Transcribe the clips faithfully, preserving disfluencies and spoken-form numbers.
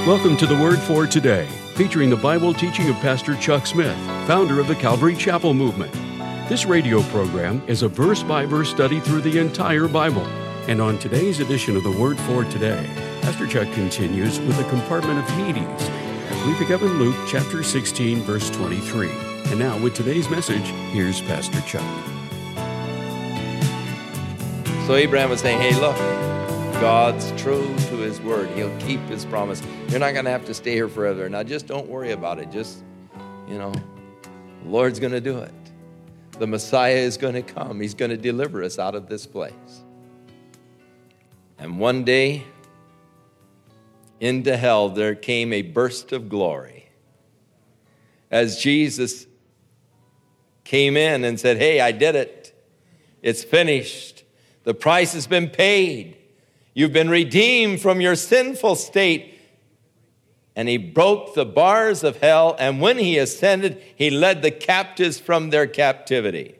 Welcome to the Word for Today, featuring the Bible teaching of Pastor Chuck Smith, founder of the Calvary Chapel Movement. This radio program is a verse-by-verse study through the entire Bible. And on today's edition of the Word for Today, Pastor Chuck continues with the compartment of Hades, as we pick up in Luke chapter sixteen, verse twenty-three. And now, with today's message, here's Pastor Chuck. So Abraham was saying, hey, look, God's true to his word. He'll keep his promise. You're not going to have to stay here forever. Now, just don't worry about it. Just, you know, the Lord's going to do it. The Messiah is going to come. He's going to deliver us out of this place. And one day, into hell, there came a burst of glory. As Jesus came in and said, hey, I did it. It's finished. The price has been paid. You've been redeemed from your sinful state. And he broke the bars of hell, and when he ascended, he led the captives from their captivity.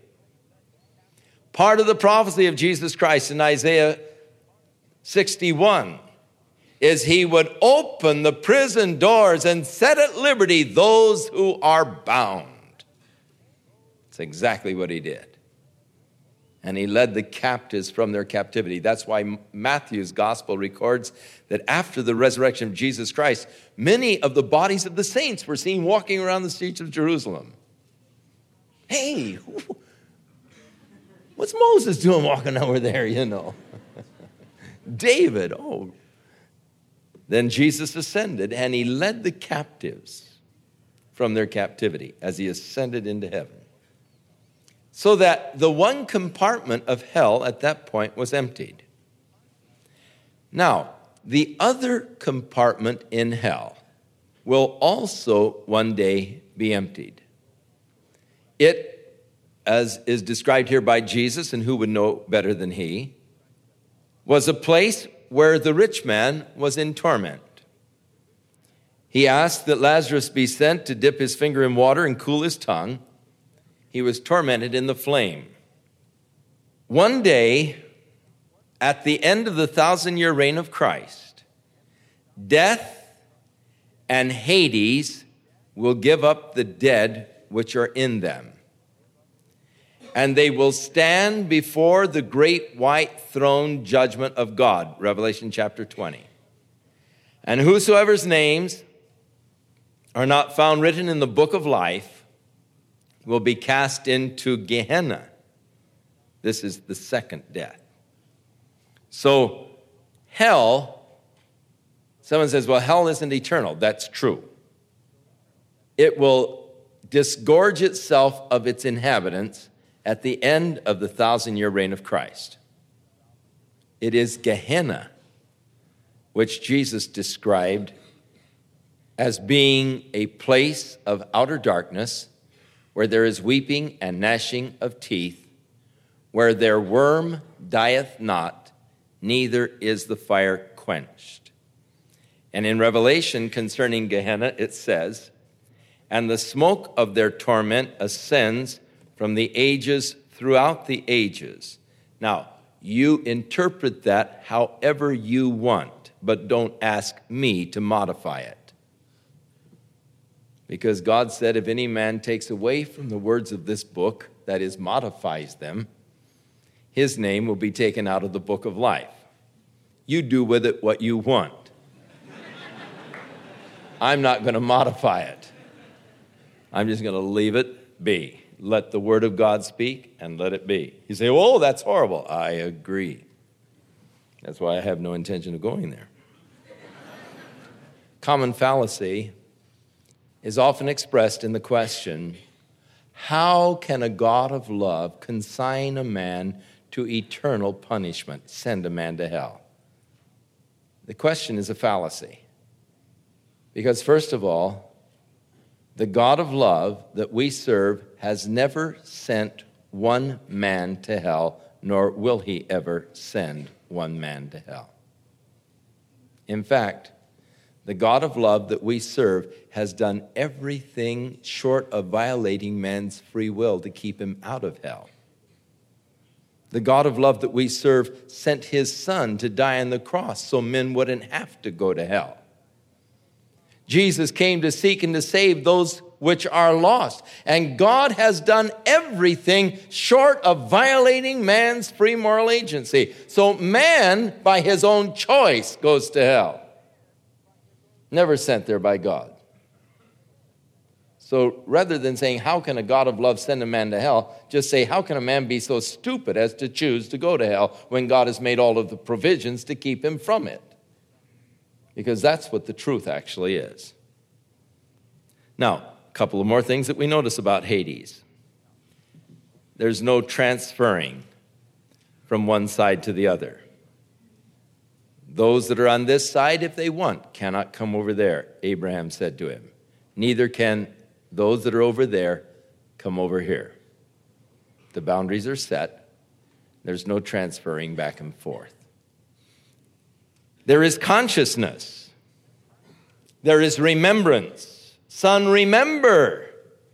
Part of the prophecy of Jesus Christ in Isaiah sixty-one is he would open the prison doors and set at liberty those who are bound. It's exactly what he did. And he led the captives from their captivity. That's why Matthew's gospel records that after the resurrection of Jesus Christ, many of the bodies of the saints were seen walking around the streets of Jerusalem. Hey, what's Moses doing walking over there, you know? David, oh. Then Jesus ascended, and he led the captives from their captivity as he ascended into heaven. So that the one compartment of hell at that point was emptied. Now, the other compartment in hell will also one day be emptied. It, as is described here by Jesus, and who would know better than he, was a place where the rich man was in torment. He asked that Lazarus be sent to dip his finger in water and cool his tongue. He was tormented in the flame. One day, at the end of the thousand-year reign of Christ, death and Hades will give up the dead which are in them. And they will stand before the great white throne judgment of God, Revelation chapter twenty. And whosoever's names are not found written in the book of life will be cast into Gehenna. This is the second death. So hell, someone says, well, hell isn't eternal. That's true. It will disgorge itself of its inhabitants at the end of the thousand-year reign of Christ. It is Gehenna, which Jesus described as being a place of outer darkness, where there is weeping and gnashing of teeth, where their worm dieth not, neither is the fire quenched. And in Revelation concerning Gehenna, it says, and the smoke of their torment ascends from the ages throughout the ages. Now, you interpret that however you want, but don't ask me to modify it. Because God said, if any man takes away from the words of this book, that is, modifies them, his name will be taken out of the book of life. You do with it what you want. I'm not going to modify it. I'm just going to leave it be. Let the word of God speak and let it be. You say, oh, that's horrible. I agree. That's why I have no intention of going there. Common fallacy is often expressed in the question, how can a God of love consign a man to eternal punishment, send a man to hell? The question is a fallacy. Because first of all, the God of love that we serve has never sent one man to hell, nor will he ever send one man to hell. In fact, the God of love that we serve has done everything short of violating man's free will to keep him out of hell. The God of love that we serve sent his son to die on the cross so men wouldn't have to go to hell. Jesus came to seek and to save those which are lost. And God has done everything short of violating man's free moral agency. So man, by his own choice, goes to hell. Never sent there by God. So rather than saying, how can a God of love send a man to hell, just say, how can a man be so stupid as to choose to go to hell when God has made all of the provisions to keep him from it? Because that's what the truth actually is. Now, a couple of more things that we notice about Hades. There's no transferring from one side to the other. Those that are on this side, if they want, cannot come over there, Abraham said to him. Neither can those that are over there come over here. The boundaries are set. There's no transferring back and forth. There is consciousness. There is remembrance. Son, remember,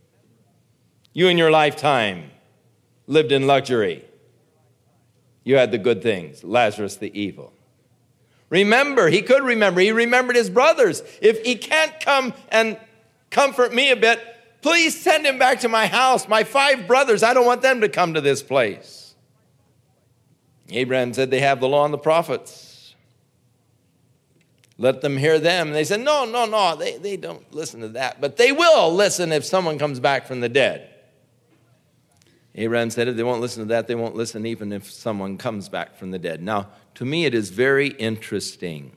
you in your lifetime lived in luxury. You had the good things, Lazarus the evil. Remember, he could remember. He remembered his brothers. If he can't come and comfort me a bit, please send him back to my house. My five brothers, I don't want them to come to this place. Abraham said, they have the law and the prophets. Let them hear them. And they said, no, no, no, they, they don't listen to that. But they will listen if someone comes back from the dead. Abraham said, if they won't listen to that, they won't listen even if someone comes back from the dead. Now, to me, it is very interesting.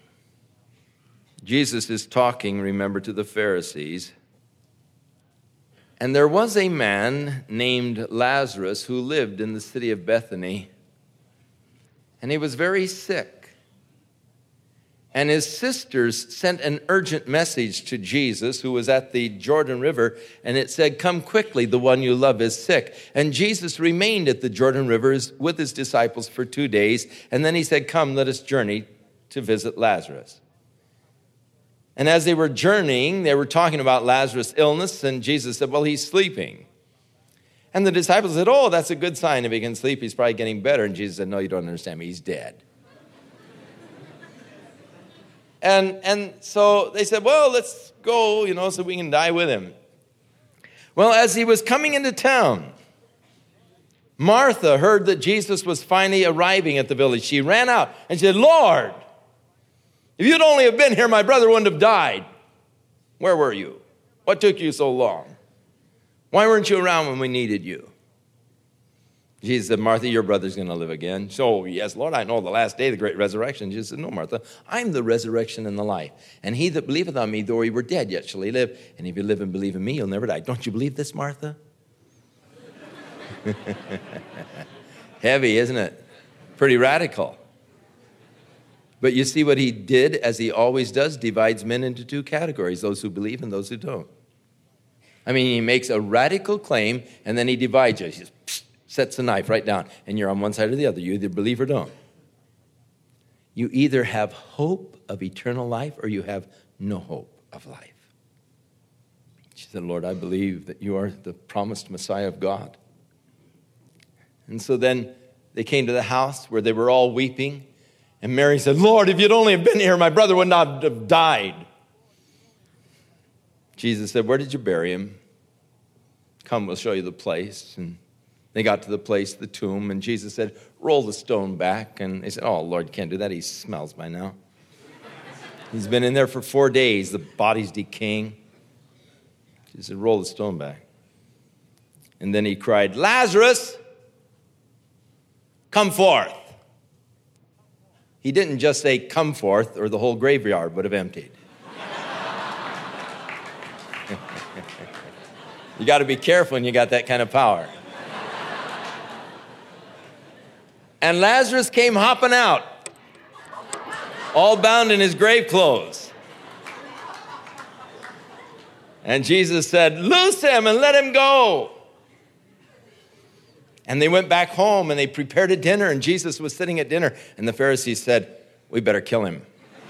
Jesus is talking, remember, to the Pharisees. And there was a man named Lazarus who lived in the city of Bethany. And he was very sick. And his sisters sent an urgent message to Jesus, who was at the Jordan River, and it said, come quickly, the one you love is sick. And Jesus remained at the Jordan River with his disciples for two days, and then he said, come, let us journey to visit Lazarus. And as they were journeying, they were talking about Lazarus' illness, and Jesus said, well, he's sleeping. And the disciples said, oh, that's a good sign. If he can sleep, he's probably getting better. And Jesus said, no, you don't understand me, he's dead. And and so they said, well, let's go, you know, so we can die with him. Well, as he was coming into town, Martha heard that Jesus was finally arriving at the village. She ran out and she said, Lord, if you'd only have been here, my brother wouldn't have died. Where were you? What took you so long? Why weren't you around when we needed you? Jesus said, Martha, your brother's going to live again. So, yes, Lord, I know the last day, the great resurrection. Jesus said, no, Martha, I'm the resurrection and the life. And he that believeth on me, though he were dead, yet shall he live. And if you live and believe in me, you'll never die. Don't you believe this, Martha? Heavy, isn't it? Pretty radical. But you see what he did, as he always does, divides men into two categories, those who believe and those who don't. I mean, he makes a radical claim, and then he divides you. He says, psst. Sets the knife right down, and you're on one side or the other. You either believe or don't. You either have hope of eternal life or you have no hope of life. She said, Lord, I believe that you are the promised Messiah of God. And so then they came to the house where they were all weeping, and Mary said, Lord, if you'd only have been here, my brother would not have died. Jesus said, where did you bury him? Come, we'll show you the place. And they got to the place, the tomb, and Jesus said, roll the stone back. And they said, oh, Lord, you can't do that. He smells by now. He's been in there for four days. The body's decaying. Jesus said, roll the stone back. And then he cried, Lazarus, come forth. He didn't just say, come forth, or the whole graveyard would have emptied. You got to be careful when you got that kind of power. And Lazarus came hopping out, all bound in his grave clothes. And Jesus said, loose him and let him go. And they went back home and they prepared a dinner, and Jesus was sitting at dinner, and the Pharisees said, we better kill him.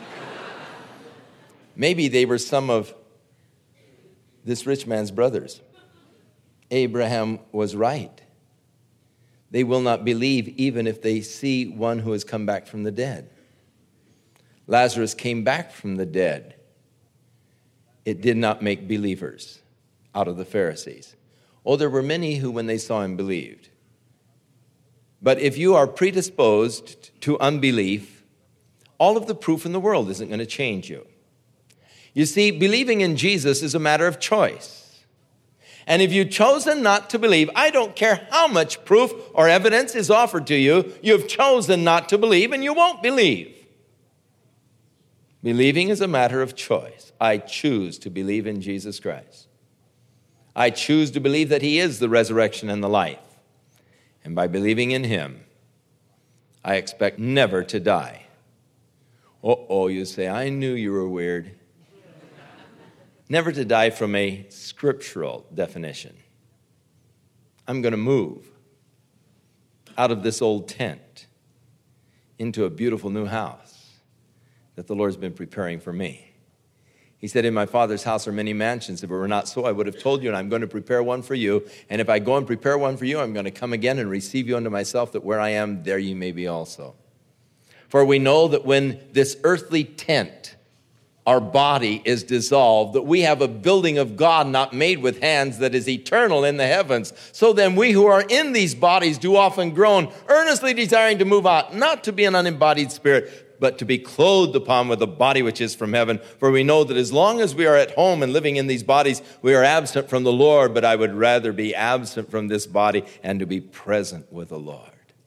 Maybe they were some of this rich man's brothers. Abraham was right. They will not believe even if they see one who has come back from the dead. Lazarus came back from the dead. it did not make believers out of the Pharisees. Oh, there were many who, when they saw him, believed. But if you are predisposed to unbelief, all of the proof in the world isn't going to change you. You see, believing in Jesus is a matter of choice. And if you've chosen not to believe, I don't care how much proof or evidence is offered to you, you've chosen not to believe and you won't believe. Believing is a matter of choice. I choose to believe in Jesus Christ. I choose to believe that he is the resurrection and the life. And by believing in him, I expect never to die. Uh-oh, you say, I knew you were weird. Never to die from a scriptural definition. I'm going to move out of this old tent into a beautiful new house that the Lord's been preparing for me. He said, in my Father's house are many mansions. If it were not so, I would have told you, and I'm going to prepare one for you. And if I go and prepare one for you, I'm going to come again and receive you unto myself, that where I am, there ye may be also. For we know that when this earthly tent, our body, is dissolved, that we have a building of God not made with hands that is eternal in the heavens. So then we who are in these bodies do often groan, earnestly desiring to move out, not to be an unembodied spirit, but to be clothed upon with a body which is from heaven. For we know that as long as we are at home and living in these bodies, we are absent from the Lord, but I would rather be absent from this body and to be present with the Lord.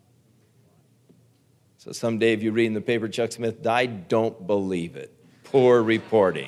So someday if you read in the paper, Chuck Smith died, don't believe it. Poor reporting.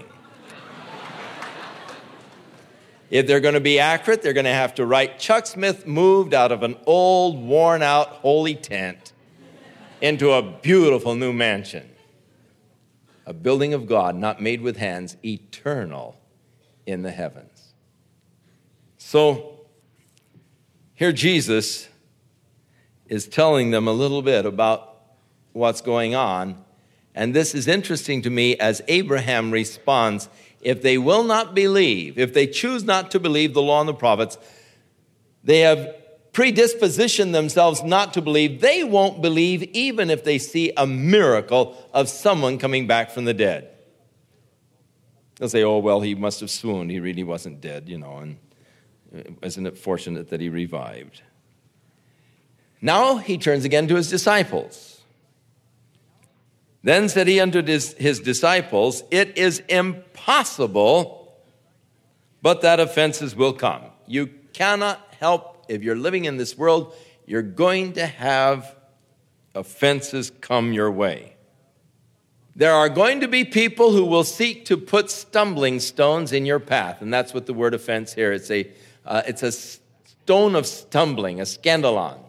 If they're going to be accurate, they're going to have to write, Chuck Smith moved out of an old, worn-out, holy tent into a beautiful new mansion, a building of God not made with hands, eternal in the heavens. So here Jesus is telling them a little bit about what's going on, and this is interesting to me as Abraham responds, if they will not believe, if they choose not to believe the law and the prophets, they have predisposition themselves not to believe, they won't believe even if they see a miracle of someone coming back from the dead. They'll say, oh, well, he must have swooned. He really wasn't dead, you know, and isn't it fortunate that he revived? Now he turns again to his disciples. Then said he unto his, his disciples, it is impossible, but that offenses will come. You cannot help. If you're living in this world, you're going to have offenses come your way. There are going to be people who will seek to put stumbling stones in your path, and that's what the word offense here. It's a, uh, it's a stone of stumbling, a scandalon.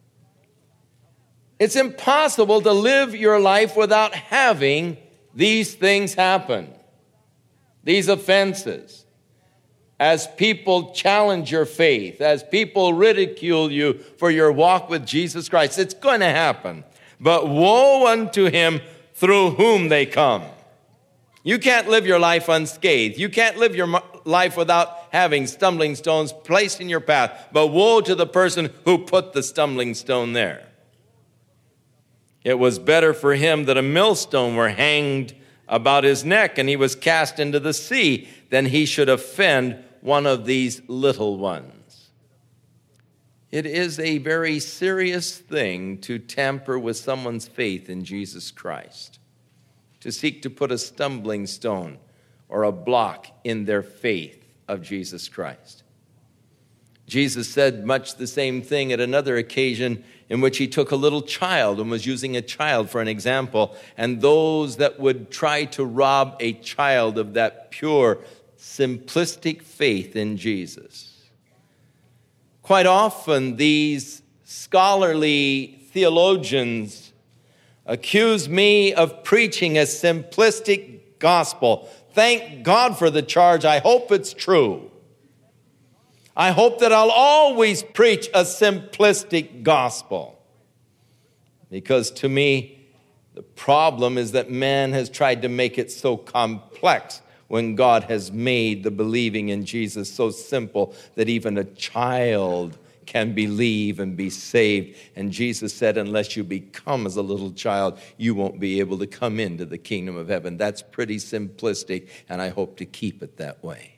It's impossible to live your life without having these things happen, these offenses. As people challenge your faith, as people ridicule you for your walk with Jesus Christ, it's going to happen. But woe unto him through whom they come. You can't live your life unscathed. You can't live your life without having stumbling stones placed in your path. But woe to the person who put the stumbling stone there. It was better for him that a millstone were hanged about his neck and he was cast into the sea than he should offend one of these little ones. It is a very serious thing to tamper with someone's faith in Jesus Christ, to seek to put a stumbling stone or a block in their faith of Jesus Christ. Jesus said much the same thing at another occasion in which he took a little child and was using a child for an example, and those that would try to rob a child of that pure, simplistic faith in Jesus. Quite often, these scholarly theologians accuse me of preaching a simplistic gospel. Thank God for the charge. I hope it's true. I hope that I'll always preach a simplistic gospel. Because to me, the problem is that man has tried to make it so complex when God has made the believing in Jesus so simple that even a child can believe and be saved. And Jesus said, unless you become as a little child, you won't be able to come into the kingdom of heaven. That's pretty simplistic, and I hope to keep it that way.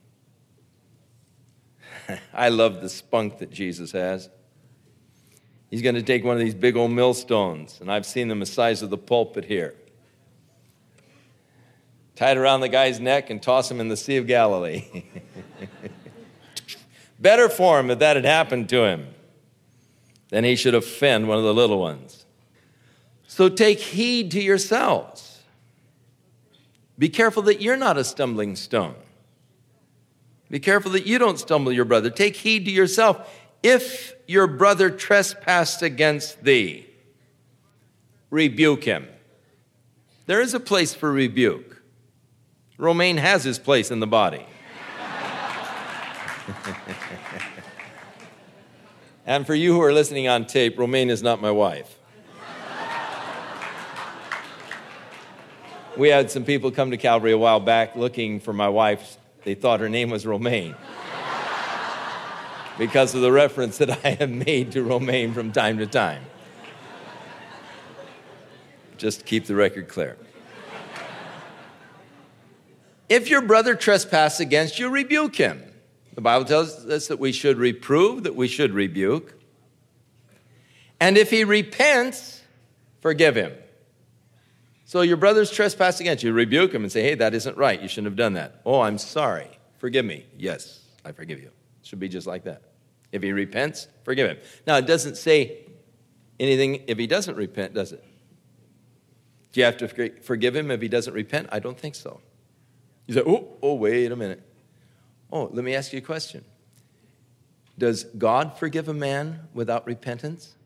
I love the spunk that Jesus has. He's going to take one of these big old millstones, and I've seen them the size of the pulpit here, tie it around the guy's neck and toss him in the Sea of Galilee. Better for him if that had happened to him than he should offend one of the little ones. So take heed to yourselves. Be careful that you're not a stumbling stone. Be careful that you don't stumble your brother. Take heed to yourself. If your brother trespassed against thee, rebuke him. There is a place for rebuke. Romaine has his place in the body. And for you who are listening on tape, Romaine is not my wife. We had some people come to Calvary a while back looking for my wife. They thought her name was Romaine because of the reference that I have made to Romaine from time to time. Just to keep the record clear. If your brother trespasses against you, rebuke him. The Bible tells us that we should reprove, that we should rebuke. And if he repents, forgive him. So your brother's trespass against you, rebuke him and say, hey, that isn't right. You shouldn't have done that. Oh, I'm sorry. Forgive me. Yes, I forgive you. It should be just like that. If he repents, forgive him. Now, it doesn't say anything if he doesn't repent, does it? Do you have to forgive him if he doesn't repent? I don't think so. You say, oh, oh, wait a minute. Oh, let me ask you a question. Does God forgive a man without repentance?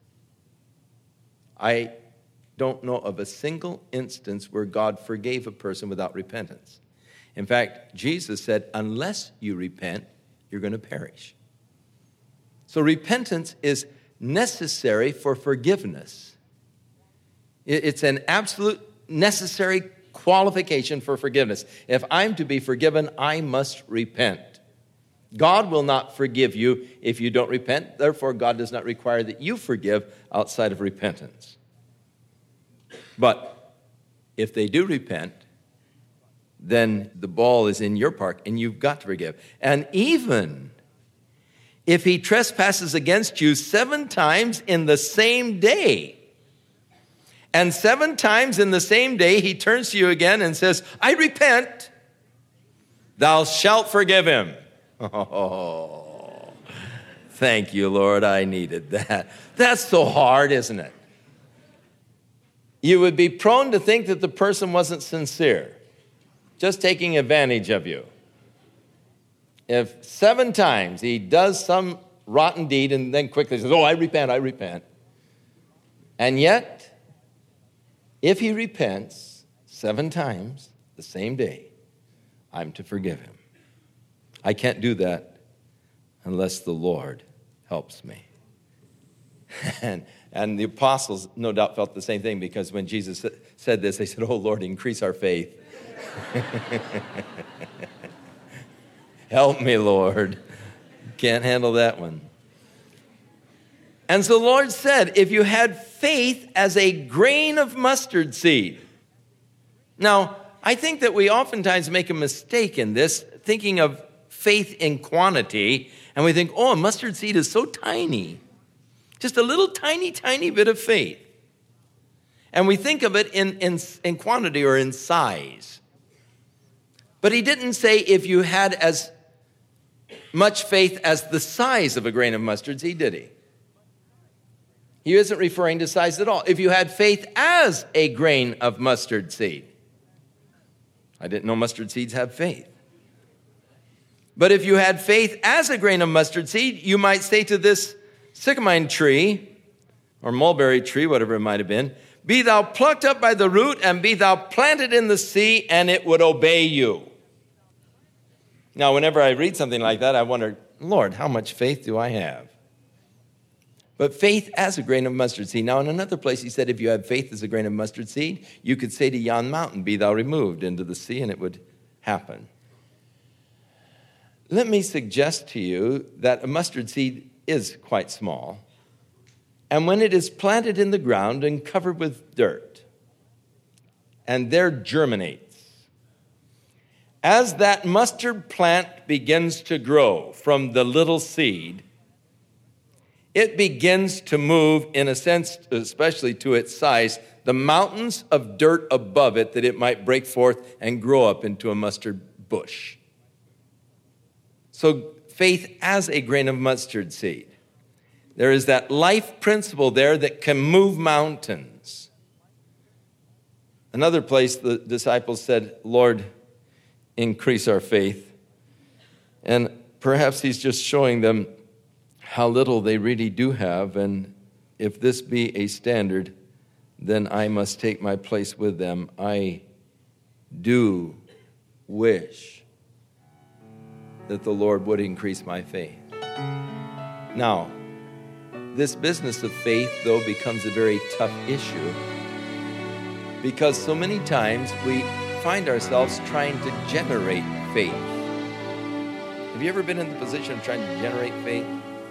I don't know of a single instance where God forgave a person without repentance. In fact, Jesus said, unless you repent, you're going to perish. So repentance is necessary for forgiveness. It's an absolute necessary qualification for forgiveness. If I'm to be forgiven, I must repent. God will not forgive you if you don't repent. Therefore, God does not require that you forgive outside of repentance. But if they do repent, then the ball is in your park and you've got to forgive. And even if he trespasses against you seven times in the same day, and seven times in the same day he turns to you again and says, I repent, thou shalt forgive him. Oh, thank you, Lord. I needed that. That's so hard, isn't it? You would be prone to think that the person wasn't sincere, just taking advantage of you. If seven times he does some rotten deed and then quickly says, oh, I repent, I repent. And yet, if he repents seven times the same day, I'm to forgive him. I can't do that unless the Lord helps me. and, and the apostles no doubt felt the same thing, because when Jesus said this, they said, oh, Lord, increase our faith. Help me, Lord. Can't handle that one. And so the Lord said, if you had faith as a grain of mustard seed. Now, I think that we oftentimes make a mistake in this, thinking of faith in quantity, and we think, oh, a mustard seed is so tiny. Just a little tiny, tiny bit of faith. And we think of it in, in, in quantity or in size. But he didn't say if you had as much faith as the size of a grain of mustard seed, did he? He isn't referring to size at all. If you had faith as a grain of mustard seed. I didn't know mustard seeds have faith. But if you had faith as a grain of mustard seed, you might say to this sycamine tree, or mulberry tree, whatever it might have been, be thou plucked up by the root, and be thou planted in the sea, and it would obey you. Now, whenever I read something like that, I wonder, Lord, how much faith do I have? But faith as a grain of mustard seed. Now, in another place, he said, if you have faith as a grain of mustard seed, you could say to yon mountain, be thou removed into the sea, and it would happen. Let me suggest to you that a mustard seed is quite small, and when it is planted in the ground and covered with dirt, and there germinates, as that mustard plant begins to grow from the little seed, it begins to move, in a sense, especially to its size, the mountains of dirt above it, that it might break forth and grow up into a mustard bush. So faith as a grain of mustard seed. There is that life principle there that can move mountains. Another place the disciples said, Lord, increase our faith. And perhaps he's just showing them how little they really do have, and if this be a standard, then I must take my place with them. I do wish that the Lord would increase my faith. Now, this business of faith, though, becomes a very tough issue, because so many times we find ourselves trying to generate faith. Have you ever been in the position of trying to generate faith?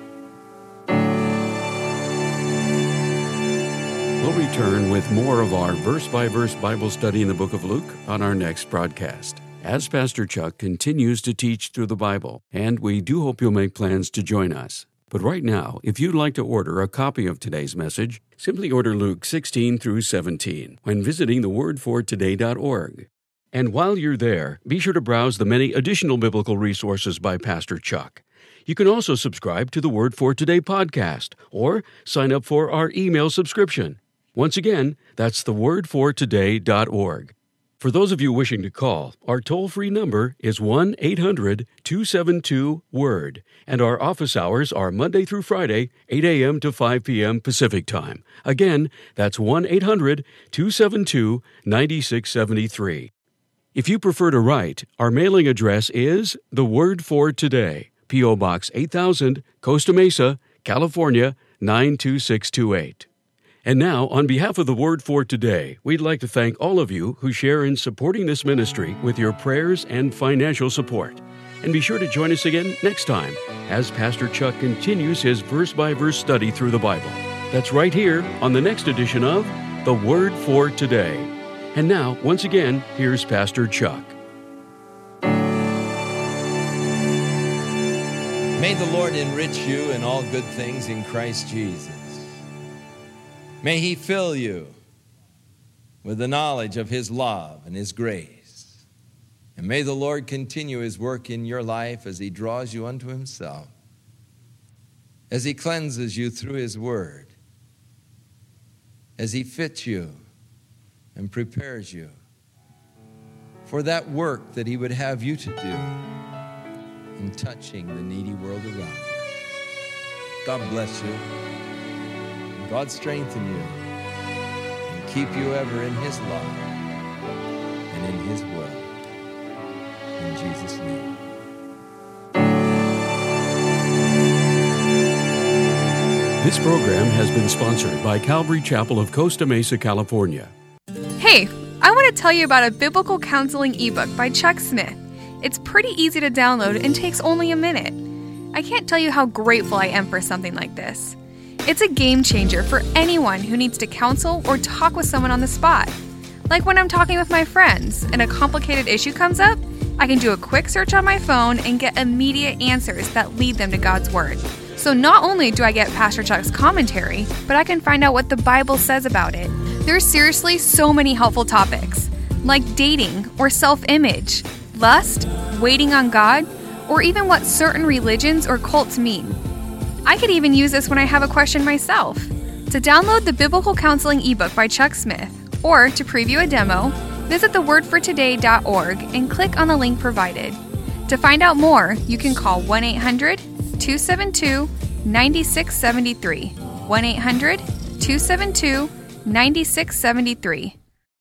We'll return with more of our verse-by-verse Bible study in the book of Luke on our next broadcast, as Pastor Chuck continues to teach through the Bible, and we do hope you'll make plans to join us. But right now, if you'd like to order a copy of today's message, simply order Luke sixteen through seventeen when visiting the word for today dot org. And while you're there, be sure to browse the many additional biblical resources by Pastor Chuck. You can also subscribe to the Word for Today podcast or sign up for our email subscription. Once again, that's the word for today dot org. For those of you wishing to call, our toll-free number is one eight hundred two seven two word, and our office hours are Monday through Friday, eight a.m. to five p.m. Pacific Time. Again, that's one eight hundred two seven two nine six seven three. If you prefer to write, our mailing address is The Word for Today, P O. Box eight thousand, Costa Mesa, California, nine two six two eight. And now, on behalf of the Word for Today, we'd like to thank all of you who share in supporting this ministry with your prayers and financial support. And be sure to join us again next time as Pastor Chuck continues his verse-by-verse study through the Bible. That's right here on the next edition of The Word for Today. And now, once again, here's Pastor Chuck. May the Lord enrich you in all good things in Christ Jesus. May He fill you with the knowledge of His love and His grace. And may the Lord continue His work in your life as He draws you unto Himself, as He cleanses you through His Word, as He fits you and prepares you for that work that He would have you to do in touching the needy world around you. God bless you. God strengthen you and keep you ever in His love and in His will. In Jesus' name. This program has been sponsored by Calvary Chapel of Costa Mesa, California. Hey, I want to tell you about a biblical counseling ebook by Chuck Smith. It's pretty easy to download and takes only a minute. I can't tell you how grateful I am for something like this. It's a game changer for anyone who needs to counsel or talk with someone on the spot. Like when I'm talking with my friends and a complicated issue comes up, I can do a quick search on my phone and get immediate answers that lead them to God's Word. So not only do I get Pastor Chuck's commentary, but I can find out what the Bible says about it. There's seriously so many helpful topics, like dating or self-image, lust, waiting on God, or even what certain religions or cults mean. I could even use this when I have a question myself. To download the Biblical Counseling ebook by Chuck Smith, or to preview a demo, visit the word for today dot org and click on the link provided. To find out more, you can call one eight hundred two seven two nine six seven three, one eight hundred two seven two nine six seven three.